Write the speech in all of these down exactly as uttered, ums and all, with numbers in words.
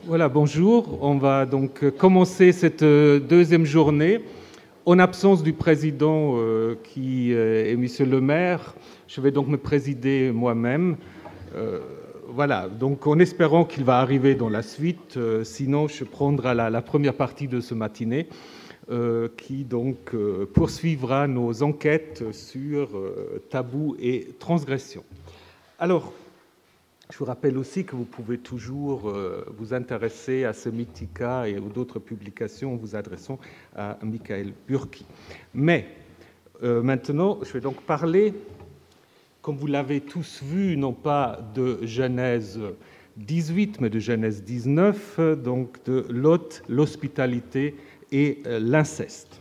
Voilà, bonjour. On va donc commencer cette deuxième journée. En absence du président euh, qui est Monsieur le maire, je vais donc me présider moi-même. Euh, voilà, donc en espérant qu'il va arriver dans la suite, euh, sinon je prendrai la, la première partie de ce matinée euh, qui donc euh, poursuivra nos enquêtes sur euh, tabous et transgressions. Alors, je vous rappelle aussi que vous pouvez toujours euh, vous intéresser à ce Mythica et ou d'autres publications en vous adressant à Michael Burki. Mais euh, maintenant, je vais donc parler, comme vous l'avez tous vu, non pas de Genèse dix-huit, mais de Genèse dix-neuf, donc de Lot, l'hospitalité et euh, l'inceste.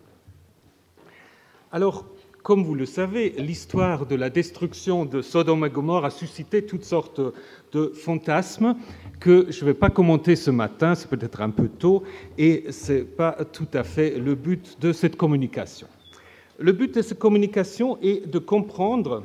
Alors, comme vous le savez, l'histoire de la destruction de Sodome et Gomorrhe a suscité toutes sortes de fantasmes que je ne vais pas commenter ce matin, c'est peut-être un peu tôt, et ce n'est pas tout à fait le but de cette communication. Le but de cette communication est de comprendre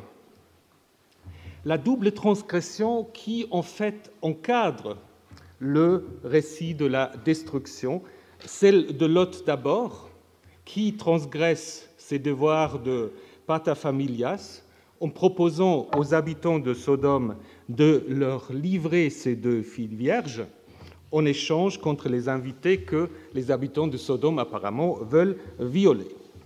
la double transgression qui, en fait, encadre le récit de la destruction, celle de Lot d'abord, qui transgresse ses devoirs de pater familias en proposant aux habitants de Sodome de leur livrer ses deux filles vierges en échange contre les invités que les habitants de Sodome apparemment veulent violer.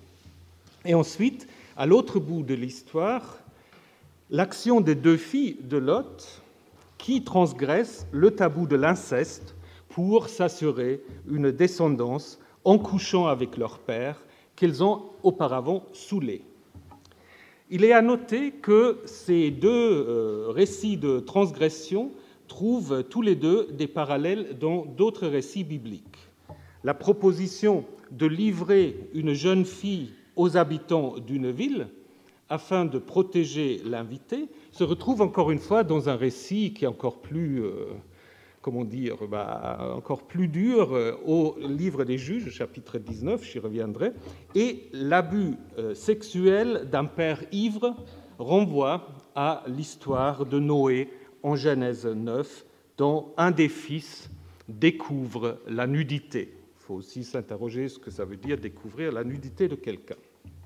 Et ensuite, à l'autre bout de l'histoire, l'action des deux filles de Lot qui transgressent le tabou de l'inceste pour s'assurer une descendance en couchant avec leur père qu'elles ont auparavant saoulé. Il est à noter que ces deux euh, récits de transgression trouvent tous les deux des parallèles dans d'autres récits bibliques. La proposition de livrer une jeune fille aux habitants d'une ville afin de protéger l'invité se retrouve encore une fois dans un récit qui est encore plus... Euh, comment dire, bah, encore plus dur, euh, au livre des Juges, chapitre dix-neuf, j'y reviendrai, et l'abus euh, sexuel d'un père ivre renvoie à l'histoire de Noé en Genèse neuf, dont un des fils découvre la nudité. Il faut aussi s'interroger ce que ça veut dire découvrir la nudité de quelqu'un.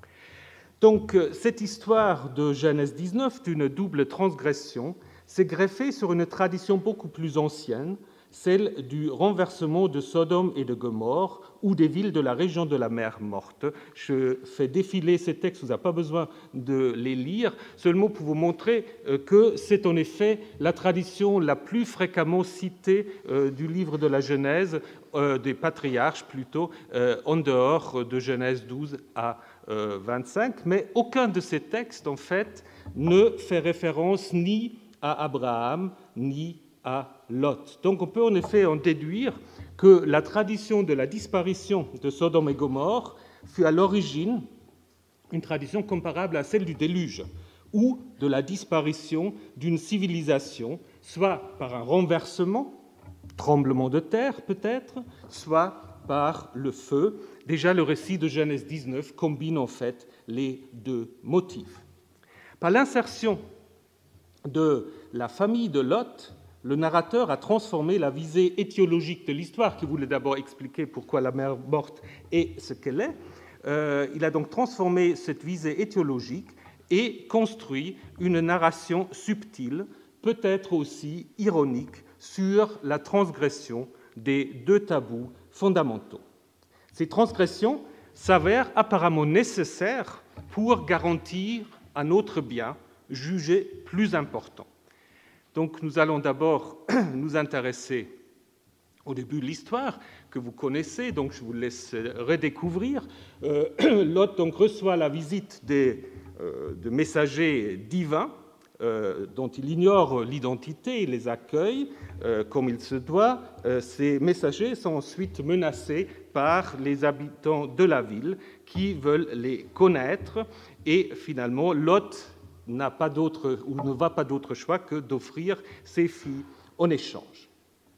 Donc, cette histoire de Genèse dix-neuf, d'une double transgression, s'est greffée sur une tradition beaucoup plus ancienne, celle du renversement de Sodome et de Gomorrhe ou des villes de la région de la mer Morte. Je fais défiler ces textes, vous n'avez pas besoin de les lire, seulement pour vous montrer que c'est en effet la tradition la plus fréquemment citée du livre de la Genèse, des patriarches plutôt, en dehors de Genèse douze à vingt-cinq, mais aucun de ces textes, en fait, ne fait référence ni à Abraham, ni à Lot. Donc on peut en effet en déduire que la tradition de la disparition de Sodome et Gomorrhe fut à l'origine une tradition comparable à celle du déluge, ou de la disparition d'une civilisation, soit par un renversement, tremblement de terre peut-être, soit par le feu. Déjà, le récit de Genèse dix-neuf combine en fait les deux motifs. Par l'insertion de la famille de Lot, le narrateur a transformé la visée étiologique de l'histoire, qui voulait d'abord expliquer pourquoi la mer Morte est ce qu'elle est. Euh, il a donc transformé cette visée étiologique et construit une narration subtile, peut-être aussi ironique, sur la transgression des deux tabous fondamentaux. Ces transgressions s'avèrent apparemment nécessaires pour garantir un autre bien jugé plus important. Donc nous allons d'abord nous intéresser au début de l'histoire que vous connaissez, donc je vous laisse redécouvrir. Euh, Lot donc reçoit la visite des, euh, de messagers divins euh, dont il ignore l'identité, il les accueille euh, comme il se doit. Euh, ces messagers sont ensuite menacés par les habitants de la ville qui veulent les connaître et finalement Lot n'a pas d'autre, ou ne va pas d'autre choix que d'offrir ses filles en échange.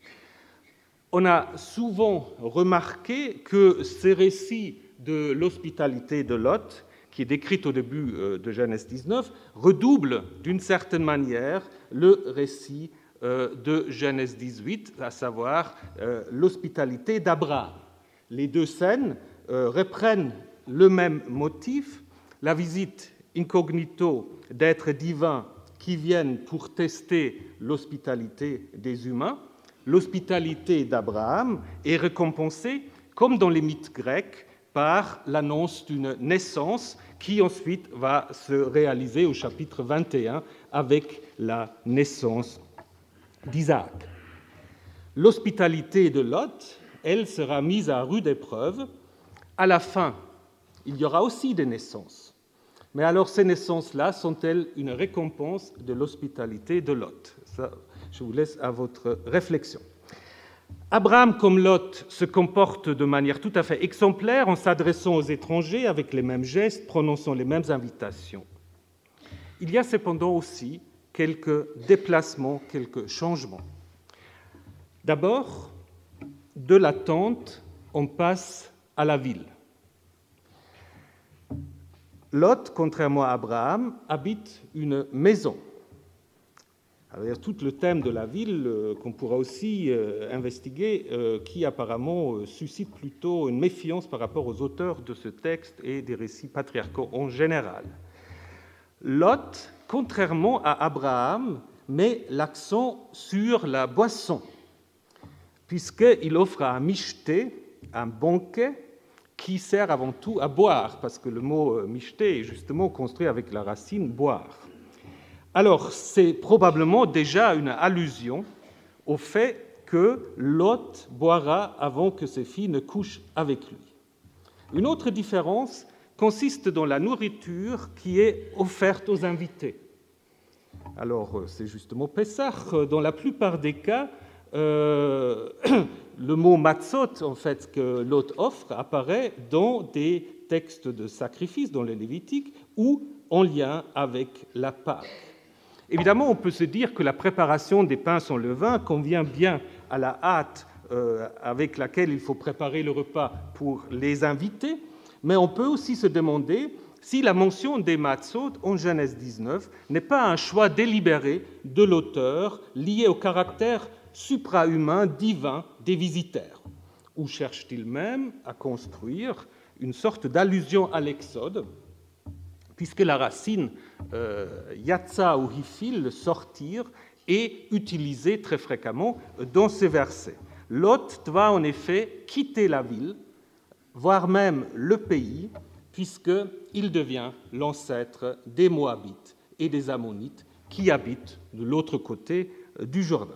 On a souvent remarqué que ces récits de l'hospitalité de Lot, qui est décrite au début de Genèse dix-neuf, redoublent d'une certaine manière le récit euh, de Genèse dix-huit, à savoir euh, l'hospitalité d'Abraham. Les deux scènes euh, reprennent le même motif, la visite incognito d'êtres divins qui viennent pour tester l'hospitalité des humains. L'hospitalité d'Abraham est récompensée, comme dans les mythes grecs, par l'annonce d'une naissance qui ensuite va se réaliser au chapitre vingt et un avec la naissance d'Isaac. L'hospitalité de Lot, elle, sera mise à rude épreuve. À la fin, il y aura aussi des naissances. Mais alors, ces naissances-là sont-elles une récompense de l'hospitalité de Lot? Ça, je vous laisse à votre réflexion. Abraham, comme Lot, se comporte de manière tout à fait exemplaire en s'adressant aux étrangers avec les mêmes gestes, prononçant les mêmes invitations. Il y a cependant aussi quelques déplacements, quelques changements. D'abord, de la tente, on passe à la ville. Lot, contrairement à Abraham, habite une maison. Alors, il y a tout le thème de la ville euh, qu'on pourra aussi euh, investiguer, euh, qui apparemment euh, suscite plutôt une méfiance par rapport aux auteurs de ce texte et des récits patriarcaux en général. Lot, contrairement à Abraham, met l'accent sur la boisson, puisqu'il offre à michté, un banquet, qui sert avant tout à boire, parce que le mot « michté » est justement construit avec la racine « boire ». Alors, c'est probablement déjà une allusion au fait que Lot boira avant que ses filles ne couchent avec lui. Une autre différence consiste dans la nourriture qui est offerte aux invités. Alors, c'est justement Pessah. Dans la plupart des cas, euh, le mot matzot, en fait, que Lot offre, apparaît dans des textes de sacrifice, dans les Lévitiques, ou en lien avec la Pâque. Évidemment, on peut se dire que la préparation des pains sans levain convient bien à la hâte euh, avec laquelle il faut préparer le repas pour les invités, mais on peut aussi se demander si la mention des matzot en Genèse dix-neuf n'est pas un choix délibéré de l'auteur lié au caractère suprahumain, divin des visiteurs, ou cherche-t-il même à construire une sorte d'allusion à l'Exode, puisque la racine euh, yatsa ou hifil, sortir, est utilisée très fréquemment dans ces versets. Lot doit en effet quitter la ville, voire même le pays, puisqu'il devient l'ancêtre des Moabites et des Ammonites qui habitent de l'autre côté du Jourdain.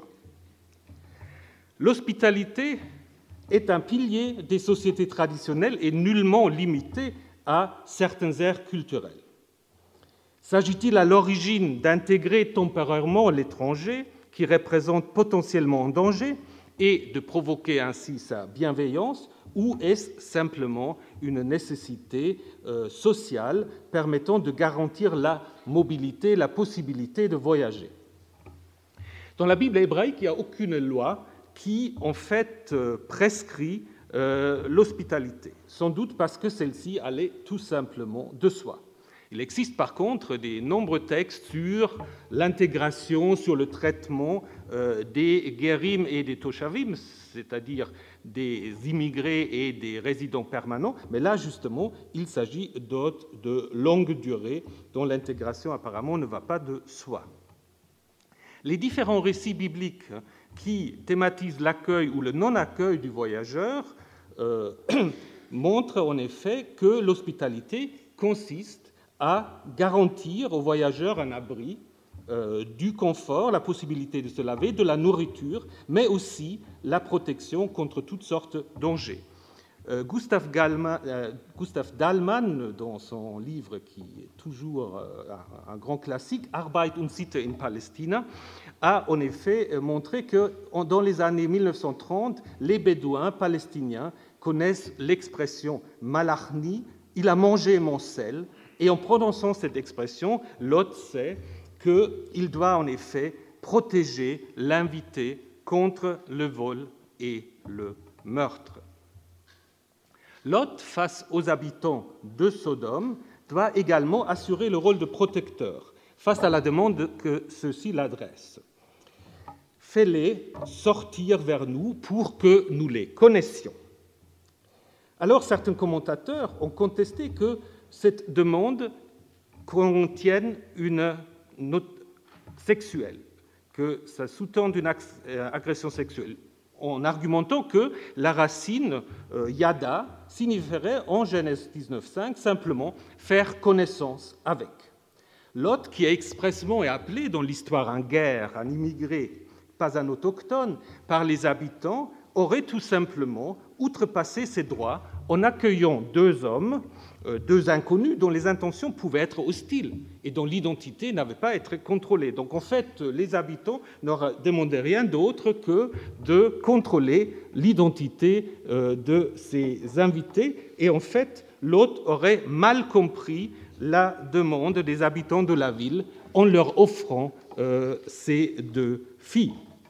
L'hospitalité est un pilier des sociétés traditionnelles et nullement limité à certaines aires culturelles. S'agit-il à l'origine d'intégrer temporairement l'étranger qui représente potentiellement un danger et de provoquer ainsi sa bienveillance, ou est-ce simplement une nécessité euh, sociale permettant de garantir la mobilité, la possibilité de voyager? Dans la Bible hébraïque, il n'y a aucune loi qui, en fait, euh, prescrit euh, l'hospitalité, sans doute parce que celle-ci allait tout simplement de soi. Il existe par contre des nombreux textes sur l'intégration, sur le traitement euh, des guérim et des toshavim, c'est-à-dire des immigrés et des résidents permanents, mais là justement il s'agit d'hôtes de longue durée dont l'intégration apparemment ne va pas de soi. Les différents récits bibliques qui thématisent l'accueil ou le non-accueil du voyageur euh, montrent en effet que l'hospitalité consiste à garantir aux voyageurs un abri, euh, du confort, la possibilité de se laver, de la nourriture, mais aussi la protection contre toutes sortes de dangers. Euh, Gustav, Gallman, euh, Gustav Dahlmann, dans son livre qui est toujours euh, un grand classique, Arbeit und Sitte in Palästina, a en effet montré que dans les années mille neuf cent trente, les Bédouins palestiniens connaissent l'expression malachni, il a mangé mon sel, et en prononçant cette expression, Lot sait qu'il doit en effet protéger l'invité contre le vol et le meurtre. Lot, face aux habitants de Sodome, doit également assurer le rôle de protecteur face à la demande que ceux-ci l'adressent. fais-les sortir vers nous pour que nous les connaissions. Alors, certains commentateurs ont contesté que cette demande contienne une note sexuelle, que ça sous-tend une agression sexuelle, en argumentant que la racine euh, yada signifierait en Genèse dix-neuf cinq simplement faire connaissance avec. Lot, qui est expressement appelé dans l'histoire un guerre, un immigré, pas un autochtone, par les habitants, aurait tout simplement outrepassé ses droits en accueillant deux hommes, euh, deux inconnus dont les intentions pouvaient être hostiles et dont l'identité n'avait pas à être contrôlée. Donc en fait, les habitants n'auraient demandé rien d'autre que de contrôler l'identité euh, de ces invités. Et en fait, l'autre aurait mal compris la demande des habitants de la ville en leur offrant euh, ces deux filles.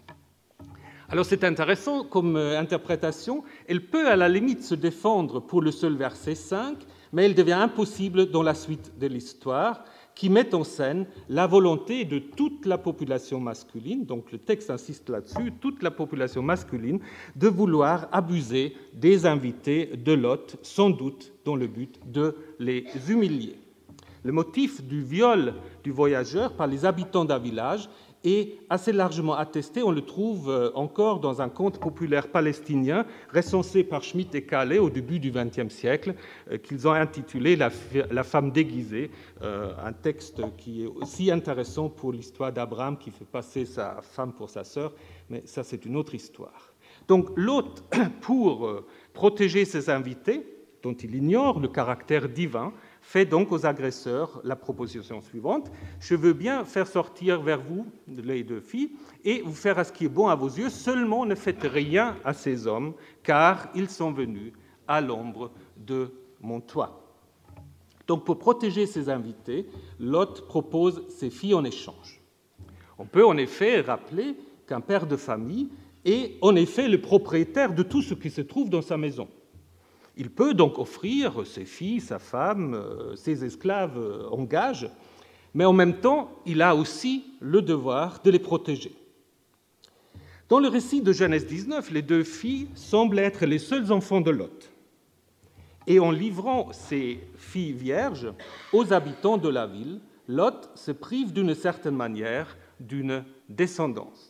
Alors c'est intéressant comme interprétation, elle peut à la limite se défendre pour le seul verset cinq, mais elle devient impossible dans la suite de l'histoire, qui met en scène la volonté de toute la population masculine, donc le texte insiste là-dessus, toute la population masculine, de vouloir abuser des invités de Lot, sans doute dans le but de les humilier. Le motif du viol du voyageur par les habitants d'un village est assez largement attesté. On le trouve encore dans un conte populaire palestinien recensé par Schmitt et Calais au début du vingtième siècle, qu'ils ont intitulé La femme déguisée, un texte qui est aussi intéressant pour l'histoire d'Abraham qui fait passer sa femme pour sa sœur, mais ça c'est une autre histoire. Donc Lot, pour protéger ses invités, dont il ignore le caractère divin, fait donc aux agresseurs la proposition suivante. Je veux bien faire sortir vers vous les deux filles et vous faire à ce qui est bon à vos yeux, seulement ne faites rien à ces hommes, car ils sont venus à l'ombre de mon toit. Donc pour protéger ses invités, Lot propose ses filles en échange. On peut en effet rappeler qu'un père de famille est en effet le propriétaire de tout ce qui se trouve dans sa maison. Il peut donc offrir ses filles, sa femme, ses esclaves en gage, mais en même temps, il a aussi le devoir de les protéger. Dans le récit de Genèse dix-neuf, les deux filles semblent être les seuls enfants de Lot. Et en livrant ces filles vierges aux habitants de la ville, Lot se prive d'une certaine manière d'une descendance.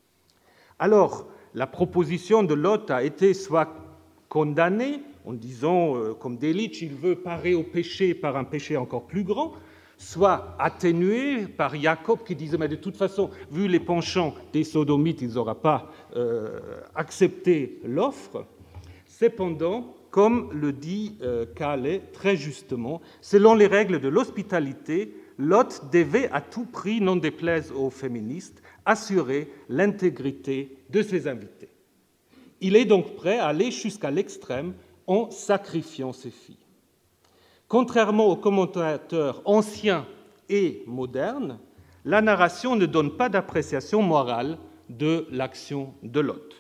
Alors, la proposition de Lot a été soit condamnée, en disant, euh, comme Delitzsch, il veut parer au péché par un péché encore plus grand, soit atténué par Jacob qui disait, mais de toute façon, vu les penchants des sodomites, ils n'auraient pas euh, accepté l'offre. Cependant, comme le dit euh, Calais très justement, selon les règles de l'hospitalité, Lot devait à tout prix, n'en déplaise aux féministes, assurer l'intégrité de ses invités. Il est donc prêt à aller jusqu'à l'extrême en sacrifiant ses filles. Contrairement aux commentateurs anciens et modernes, la narration ne donne pas d'appréciation morale de l'action de Lot.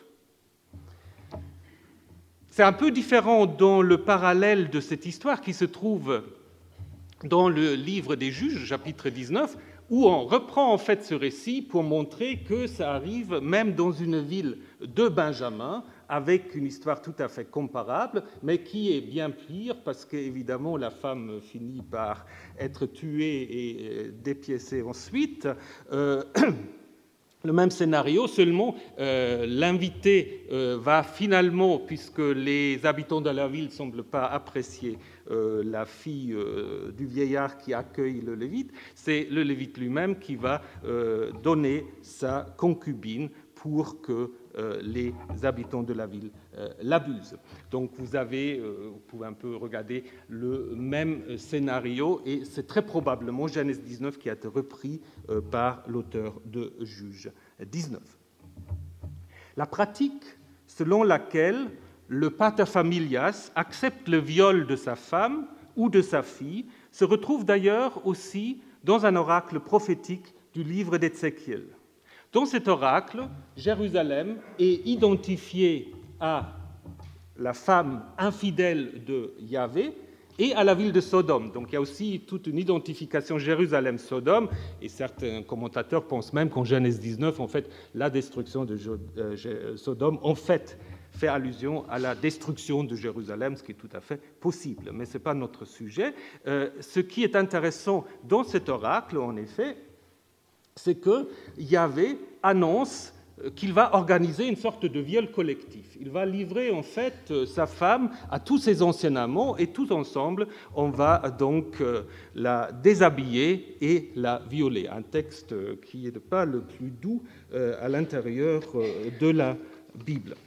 C'est un peu différent dans le parallèle de cette histoire qui se trouve dans le livre des Juges, chapitre dix-neuf, où on reprend en fait ce récit pour montrer que ça arrive même dans une ville de Benjamin, avec une histoire tout à fait comparable, mais qui est bien pire parce qu'évidemment la femme finit par être tuée et dépiécée ensuite. Euh, le même scénario, seulement euh, l'invité euh, va finalement, puisque les habitants de la ville ne semblent pas apprécier euh, la fille euh, du vieillard qui accueille le Lévite, c'est le Lévite lui-même qui va euh, donner sa concubine pour que euh, les habitants de la ville euh, l'abusent. Donc vous avez, euh, vous pouvez un peu regarder le même scénario, et c'est très probablement Genèse dix-neuf qui a été repris euh, par l'auteur de Juges dix-neuf. La pratique selon laquelle le paterfamilias accepte le viol de sa femme ou de sa fille se retrouve d'ailleurs aussi dans un oracle prophétique du livre d'Ézéchiel. Dans cet oracle, Jérusalem est identifiée à la femme infidèle de Yahvé, et à la ville de Sodome. Donc il y a aussi toute une identification Jérusalem-Sodome, et certains commentateurs pensent même qu'en Genèse dix-neuf, en fait, la destruction de Sodome, en fait, fait allusion à la destruction de Jérusalem, ce qui est tout à fait possible, mais ce n'est pas notre sujet. Euh, ce qui est intéressant dans cet oracle, en effet, c'est que Yahvé annonce qu'il va organiser une sorte de viol collectif. Il va livrer en fait sa femme à tous ses anciens amants et tous ensemble, on va donc la déshabiller et la violer. Un texte qui n'est pas le plus doux à l'intérieur de la Bible.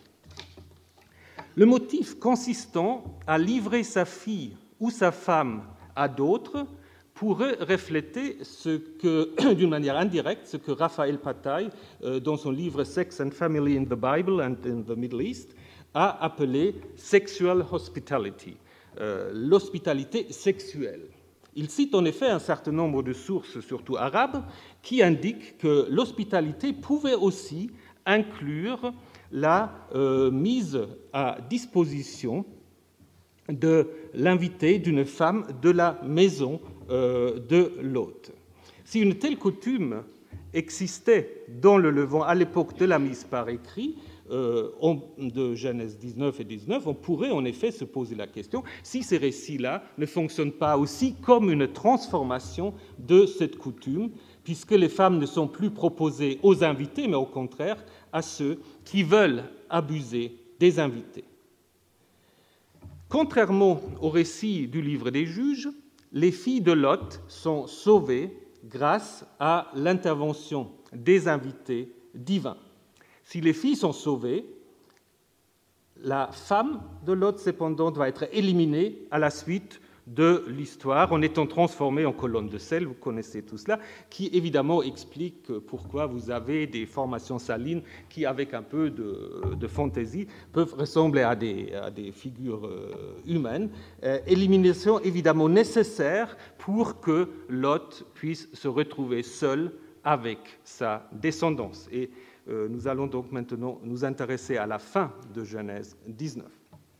Le motif consistant à livrer sa fille ou sa femme à d'autres pourrait refléter ce que, d'une manière indirecte, ce que Raphaël Patai, dans son livre Sex and Family in the Bible and in the Middle East, a appelé sexual hospitality, euh, l'hospitalité sexuelle. Il cite en effet un certain nombre de sources, surtout arabes, qui indiquent que l'hospitalité pouvait aussi inclure la euh, mise à disposition de l'invité d'une femme de la maison euh, de l'hôte. Si une telle coutume existait dans le Levant à l'époque de la mise par écrit, euh, de Genèse dix-neuf et dix-neuf, on pourrait en effet se poser la question si ces récits-là ne fonctionnent pas aussi comme une transformation de cette coutume, puisque les femmes ne sont plus proposées aux invités, mais au contraire à ceux qui veulent abuser des invités. Contrairement au récit du livre des Juges, les filles de Lot sont sauvées grâce à l'intervention des invités divins. Si les filles sont sauvées, la femme de Lot, cependant, doit être éliminée à la suite de l'histoire en étant transformée en colonne de sel, vous connaissez tout cela, qui évidemment explique pourquoi vous avez des formations salines qui, avec un peu de, de fantaisie, peuvent ressembler à des, à des figures euh, humaines. Euh, élimination évidemment nécessaire pour que Lot puisse se retrouver seul avec sa descendance. Et euh, nous allons donc maintenant nous intéresser à la fin de Genèse dix-neuf.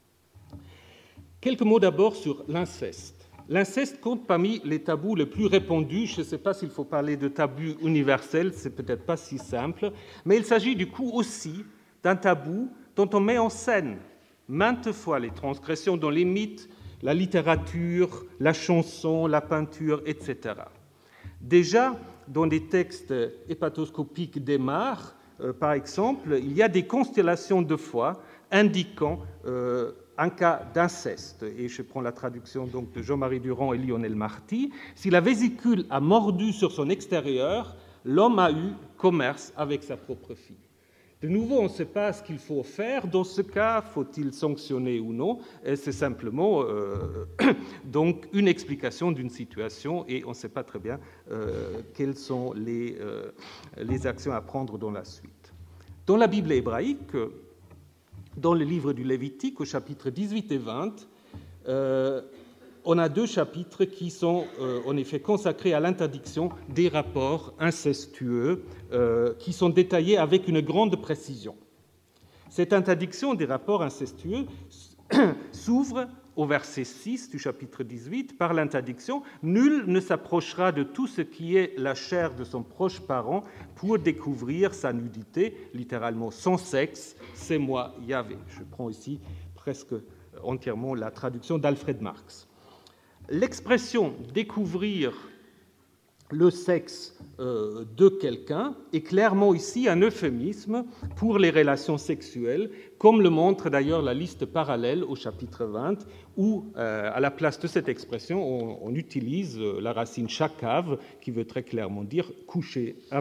Quelques mots d'abord sur l'inceste. L'inceste compte parmi les tabous les plus répandus. Je ne sais pas s'il faut parler de tabou universel, c'est peut-être pas si simple, mais il s'agit du coup aussi d'un tabou dont on met en scène maintes fois les transgressions dans les mythes, la littérature, la chanson, la peinture, et cetera. Déjà, dans des textes hépatoscopiques d'Aymar, euh, par exemple, il y a des constellations de foi indiquant euh, un cas d'inceste, et je prends la traduction donc de Jean-Marie Durand et Lionel Marty. Si la vésicule a mordu sur son extérieur, l'homme a eu commerce avec sa propre fille. De nouveau, on ne sait pas ce qu'il faut faire. Dans ce cas, faut-il sanctionner ou non? C'est simplement euh, donc une explication d'une situation, et on ne sait pas très bien euh, quelles sont les, euh, les actions à prendre dans la suite. Dans la Bible hébraïque, dans le livre du Lévitique, au chapitre dix-huit et vingt, euh, on a deux chapitres qui sont euh, en effet consacrés à l'interdiction des rapports incestueux, euh, qui sont détaillés avec une grande précision. Cette interdiction des rapports incestueux s'ouvre au verset six du chapitre dix-huit par l'interdiction « Nul ne s'approchera de tout ce qui est la chair de son proche parent pour découvrir sa nudité, littéralement son sexe, c'est moi Yahvé ». Je prends ici presque entièrement la traduction d'Alfred Marx. L'expression « découvrir le sexe euh, de quelqu'un » est clairement ici un euphémisme pour les relations sexuelles, comme le montre d'ailleurs la liste parallèle au chapitre vingt, où, euh, à la place de cette expression, on, on utilise la racine chakav, qui veut très clairement dire « coucher avec ».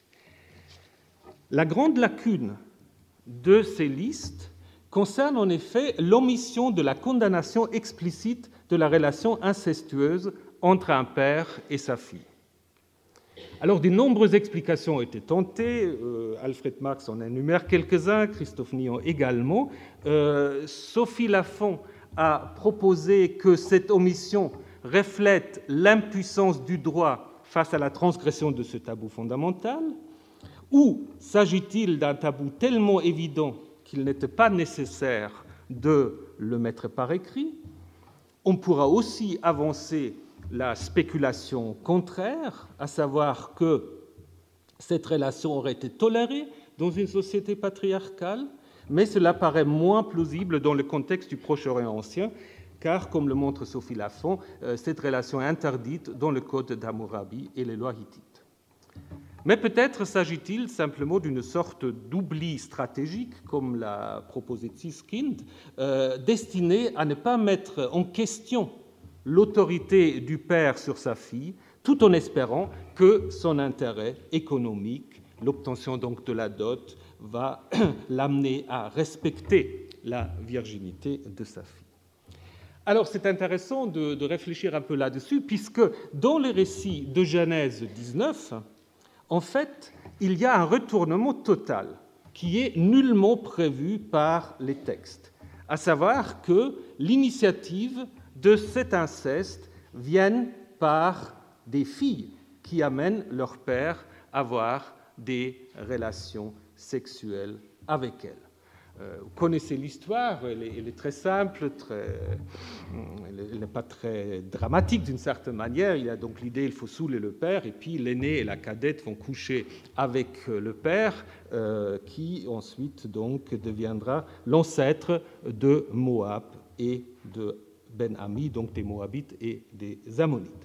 La grande lacune de ces listes concerne en effet l'omission de la condamnation explicite de la relation incestueuse entre un père et sa fille. Alors, de nombreuses explications ont été tentées. Euh, Alfred Marx en énumère quelques-uns, Christophe Nion également. Euh, Sophie Lafont a proposé que cette omission reflète l'impuissance du droit face à la transgression de ce tabou fondamental. Ou s'agit-il d'un tabou tellement évident qu'il n'était pas nécessaire de le mettre par écrit? On pourra aussi avancer la spéculation contraire, à savoir que cette relation aurait été tolérée dans une société patriarcale, mais cela paraît moins plausible dans le contexte du Proche-Orient ancien, car, comme le montre Sophie Lafont, cette relation est interdite dans le Code d'Hammurabi et les lois hittites. Mais peut-être s'agit-il simplement d'une sorte d'oubli stratégique, comme l'a proposé Tsiskind, euh, destiné à ne pas mettre en question l'autorité du père sur sa fille, tout en espérant que son intérêt économique, l'obtention donc de la dot, va l'amener à respecter la virginité de sa fille. Alors c'est intéressant de, de réfléchir un peu là-dessus, puisque dans les récits de Genèse dix-neuf, en fait, il y a un retournement total qui est nullement prévu par les textes, à savoir que l'initiative de cet inceste vient par des filles qui amènent leur père à avoir des relations sexuelles avec elles. Euh, vous connaissez l'histoire, elle est, elle est très simple, très, elle n'est pas très dramatique d'une certaine manière. Il y a donc l'idée qu'il faut saouler le père, et puis l'aîné et la cadette vont coucher avec le père, euh, qui ensuite donc deviendra l'ancêtre de Moab et de Ben-Ami, donc des Moabites et des Ammonites.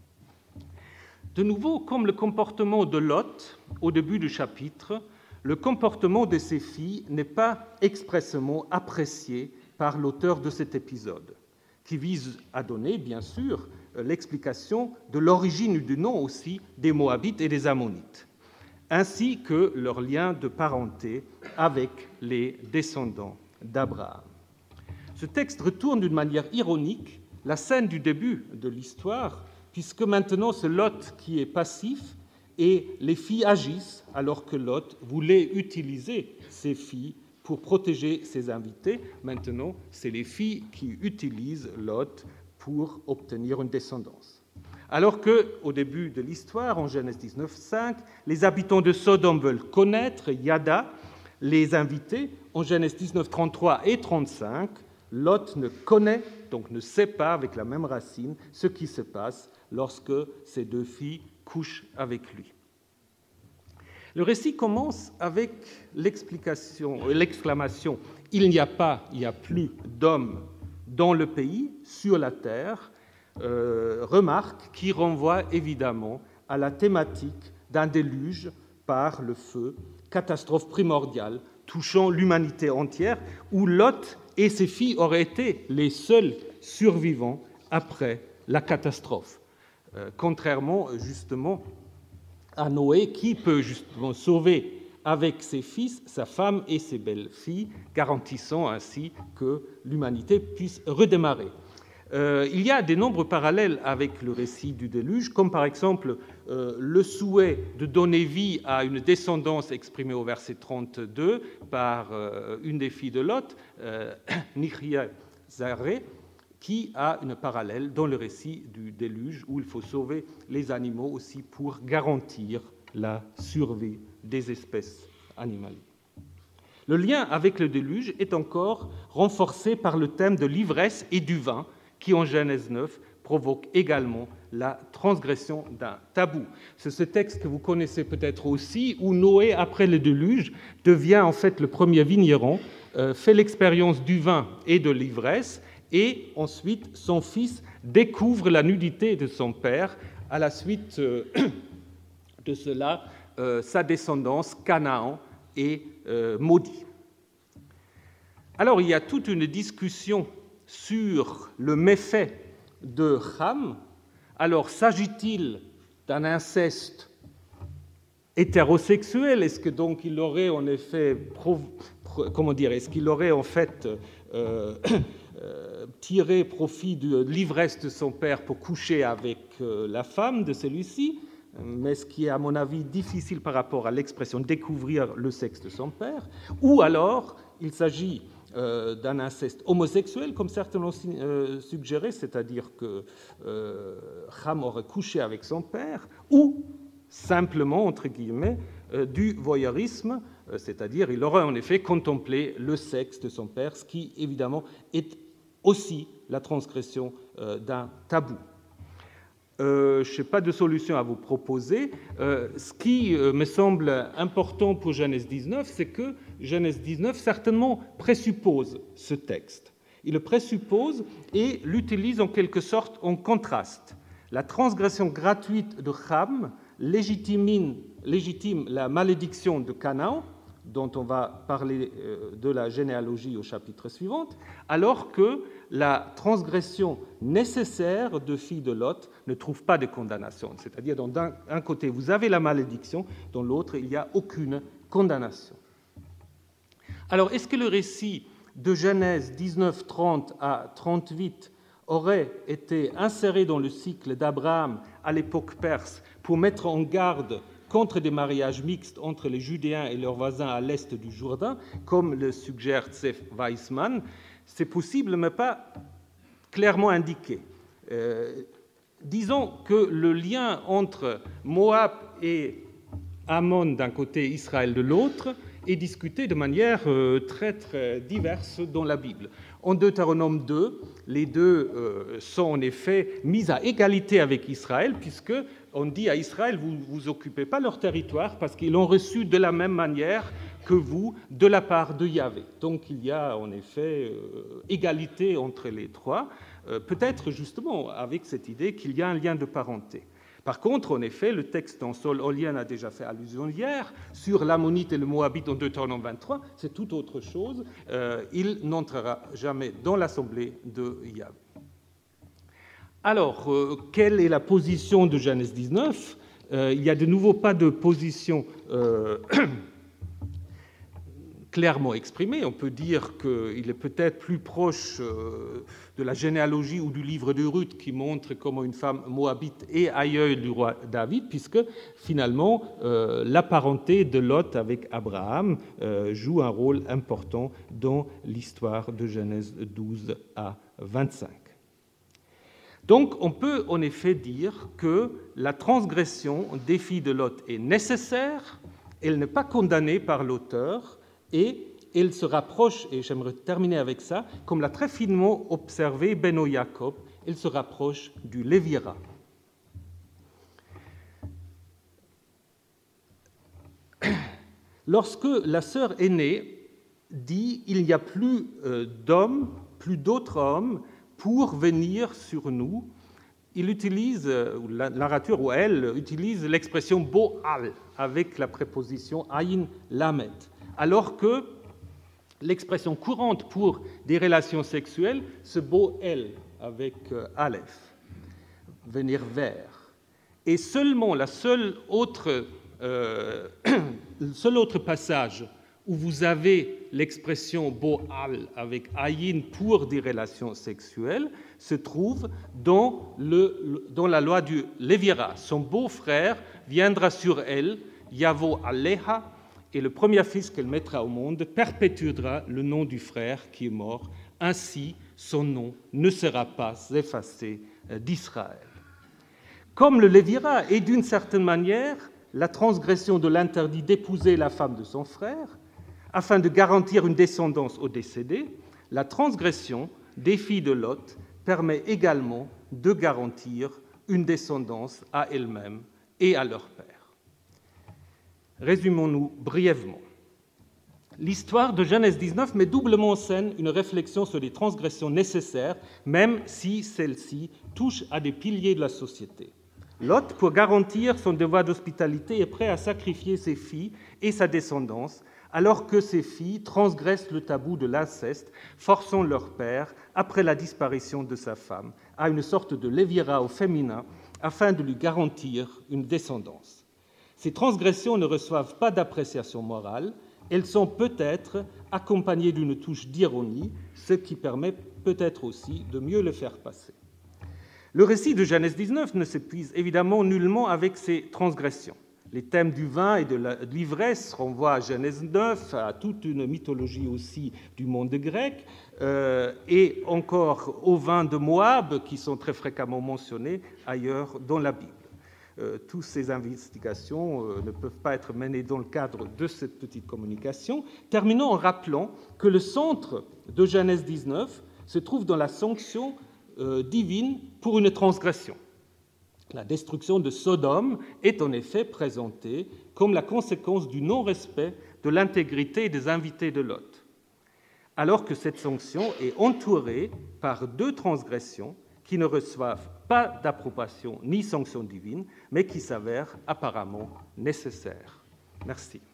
De nouveau, comme le comportement de Lot au début du chapitre, le comportement de ces filles n'est pas expressément apprécié par l'auteur de cet épisode, qui vise à donner, bien sûr, l'explication de l'origine du nom aussi des Moabites et des Ammonites, ainsi que leur lien de parenté avec les descendants d'Abraham. Ce texte retourne d'une manière ironique la scène du début de l'histoire, puisque maintenant c'est Lot qui est passif et les filles agissent alors que Lot voulait utiliser ses filles pour protéger ses invités. Maintenant, c'est les filles qui utilisent Lot pour obtenir une descendance. Alors qu'au début de l'histoire, en Genèse dix-neuf cinq, les habitants de Sodome veulent connaître Yada, les invités. En Genèse dix-neuf trente-trois et trente-cinq, Lot ne connaît, donc ne sait pas, avec la même racine, ce qui se passe lorsque ces deux filles couchent avec lui. Le récit commence avec l'explication, l'exclamation « Il n'y a pas, il n'y a plus d'hommes dans le pays, sur la terre euh, », remarque qui renvoie évidemment à la thématique d'un déluge par le feu, catastrophe primordiale touchant l'humanité entière, où Lot et ses filles auraient été les seuls survivants après la catastrophe. Euh, contrairement justement à Noé, qui peut justement sauver avec ses fils, sa femme et ses belles-filles, garantissant ainsi que l'humanité puisse redémarrer. Euh, il y a des nombres parallèles avec le récit du déluge, comme par exemple euh, le souhait de donner vie à une descendance exprimée au verset trente-deux par euh, une des filles de Lot, euh, Nichia Zaré, qui a une parallèle dans le récit du déluge, où il faut sauver les animaux aussi pour garantir la survie des espèces animales. Le lien avec le déluge est encore renforcé par le thème de l'ivresse et du vin, qui en Genèse neuf provoque également la transgression d'un tabou. C'est ce texte que vous connaissez peut-être aussi, où Noé, après le déluge, devient en fait le premier vigneron, euh, fait l'expérience du vin et de l'ivresse, et ensuite son fils découvre la nudité de son père. À la suite euh, de cela, euh, sa descendance, Canaan, est euh, maudite. Alors il y a toute une discussion sur le méfait de Ham. Alors s'agit-il d'un inceste hétérosexuel? Est-ce que donc il aurait en effet, pro, pro, comment dire, est-ce qu'il aurait en fait euh, euh, tiré profit de l'ivresse de son père pour coucher avec euh, la femme de celui-ci? Mais ce qui est à mon avis difficile par rapport à l'expression découvrir le sexe de son père, ou alors il s'agit euh, d'un inceste homosexuel, comme certains l'ont euh, suggéré, c'est-à-dire que euh, Ham aurait couché avec son père, ou simplement, entre guillemets, euh, du voyeurisme, euh, c'est-à-dire il aurait en effet contemplé le sexe de son père, ce qui évidemment est aussi la transgression euh, d'un tabou. Euh, je n'ai pas de solution à vous proposer. Euh, ce qui euh, me semble important pour Genèse dix-neuf, c'est que Genèse dix-neuf certainement présuppose ce texte. Il le présuppose et l'utilise en quelque sorte en contraste. La transgression gratuite de Cham légitime, légitime la malédiction de Canaan, dont on va parler de la généalogie au chapitre suivant, alors que la transgression nécessaire de fille de Lot ne trouve pas de condamnation. C'est-à-dire, d'un côté, vous avez la malédiction, dans l'autre, il n'y a aucune condamnation. Alors, est-ce que le récit de Genèse dix-neuf, trente à trente-huit aurait été inséré dans le cycle d'Abraham à l'époque perse pour mettre en garde contre des mariages mixtes entre les Judéens et leurs voisins à l'est du Jourdain, comme le suggère Tzef Weissman? C'est possible, mais pas clairement indiqué. Euh, disons que le lien entre Moab et Ammon d'un côté, Israël de l'autre, est discuté de manière euh, très, très diverse dans la Bible. En Deutéronome deux, les deux euh, sont en effet mis à égalité avec Israël, puisque on dit à Israël, vous ne vous occupez pas leur territoire parce qu'ils l'ont reçu de la même manière que vous de la part de Yahvé. Donc il y a en effet euh, égalité entre les trois, euh, peut-être justement avec cette idée qu'il y a un lien de parenté. Par contre, en effet, le texte en Sol Olien a déjà fait allusion hier sur l'Ammonite et le Moabite en Deutéronome vingt-trois, c'est tout autre chose. Euh, il n'entrera jamais dans l'assemblée de Yahvé. Alors, euh, quelle est la position de Genèse dix-neuf? euh, Il n'y a de nouveau pas de position euh, clairement exprimée. On peut dire qu'il est peut-être plus proche euh, de la généalogie ou du livre de Ruth qui montre comment une femme moabite est aïeule du roi David, puisque finalement euh, la parenté de Lot avec Abraham euh, joue un rôle important dans l'histoire de Genèse douze à vingt-cinq. Donc, on peut en effet dire que la transgression des filles de Lot est nécessaire, elle n'est pas condamnée par l'auteur, et elle se rapproche, et j'aimerais terminer avec ça, comme l'a très finement observé Beno Jacob, elle se rapproche du Lévira. Lorsque la sœur aînée dit « il n'y a plus d'hommes, plus d'autres hommes », pour venir sur nous, il utilise, la narrature ou elle utilise l'expression Bo'al avec la préposition Ayin Lamet, alors que l'expression courante pour des relations sexuelles, c'est Bo'el avec Aleph, venir vers. Et seulement la seule autre, euh, le seul autre passage où vous avez l'expression Bo'al avec Ayin pour des relations sexuelles, se trouve dans, le, dans la loi du Lévira. Son beau-frère viendra sur elle, Yavo Aleha, et le premier fils qu'elle mettra au monde perpétuera le nom du frère qui est mort. Ainsi, son nom ne sera pas effacé d'Israël. Comme le Lévira est d'une certaine manière la transgression de l'interdit d'épouser la femme de son frère, afin de garantir une descendance au décédé, la transgression des filles de Lot permet également de garantir une descendance à elles-mêmes et à leur père. Résumons-nous brièvement. L'histoire de Genèse dix-neuf met doublement en scène une réflexion sur les transgressions nécessaires, même si celles-ci touchent à des piliers de la société. Lot, pour garantir son devoir d'hospitalité, est prêt à sacrifier ses filles et sa descendance, alors que ces filles transgressent le tabou de l'inceste, forçant leur père, après la disparition de sa femme, à une sorte de lévira au féminin, afin de lui garantir une descendance. Ces transgressions ne reçoivent pas d'appréciation morale, elles sont peut-être accompagnées d'une touche d'ironie, ce qui permet peut-être aussi de mieux le faire passer. Le récit de Genèse dix-neuf ne s'épuise évidemment nullement avec ces transgressions. Les thèmes du vin et de l'ivresse renvoient à Genèse neuf, à toute une mythologie aussi du monde grec, euh, et encore aux vins de Moab, qui sont très fréquemment mentionnés ailleurs dans la Bible. Euh, toutes ces investigations euh, ne peuvent pas être menées dans le cadre de cette petite communication. Terminons en rappelant que le centre de Genèse dix-neuf se trouve dans la sanction euh, divine pour une transgression. La destruction de Sodome est en effet présentée comme la conséquence du non-respect de l'intégrité des invités de Lot, alors que cette sanction est entourée par deux transgressions qui ne reçoivent pas d'approbation ni sanction divine, mais qui s'avèrent apparemment nécessaires. Merci.